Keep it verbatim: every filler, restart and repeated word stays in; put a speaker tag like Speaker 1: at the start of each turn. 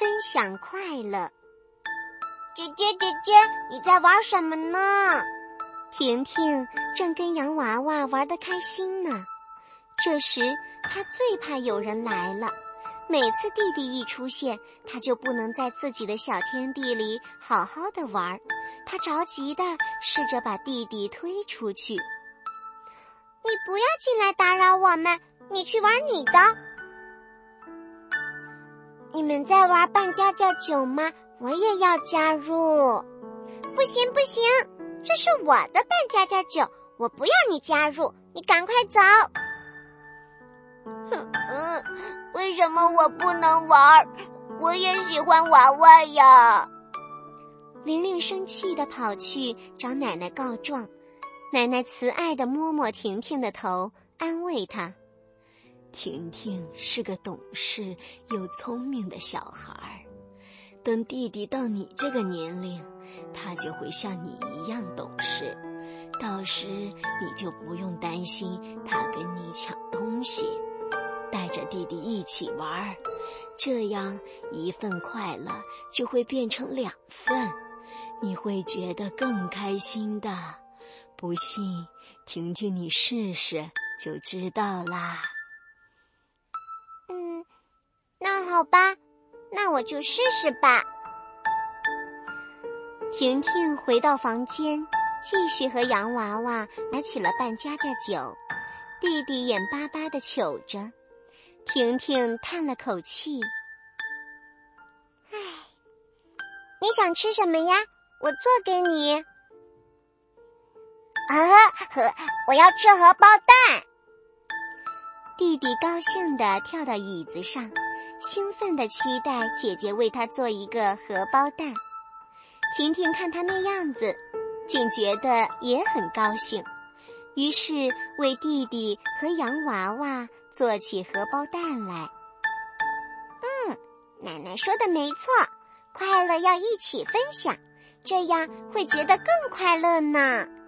Speaker 1: 分享快乐。姐姐姐姐，你在玩什么呢？婷婷正跟洋娃娃玩得开心呢。这时她最怕有人来了，每次弟弟一出现，她就不能在自己的小天地里好好的玩。她着急地试着把弟弟推出去。你不要进来打扰我们，你去玩你的。你们在玩扮家家酒吗？我也要加入。不行不行，这是我的扮家家酒，我不要你加入，你赶快走。嗯，为什么我不能玩？我也喜欢娃娃呀。玲玲生气地跑去找奶奶告状，奶奶慈爱地摸摸婷婷的头，安慰她。婷婷是个懂事又聪明的小孩儿，等弟弟到你这个年龄，他就会像你一样懂事，到时你就不用担心他跟你抢东西，带着弟弟一起玩，这样一份快乐就会变成两份，你会觉得更开心的。不信，婷婷你试试就知道啦。嗯，那好吧，那我就试试吧。婷婷回到房间，继续和洋娃娃玩起了扮家家酒。弟弟眼巴巴地瞅着，婷婷叹了口气。唉，你想吃什么呀？我做给你。啊，我要吃荷包蛋。弟弟高兴地跳到椅子上，兴奋地期待姐姐为他做一个荷包蛋。婷婷看他那样子，竟觉得也很高兴，于是为弟弟和洋娃娃做起荷包蛋来。嗯，奶奶说的没错，快乐要一起分享，这样会觉得更快乐呢。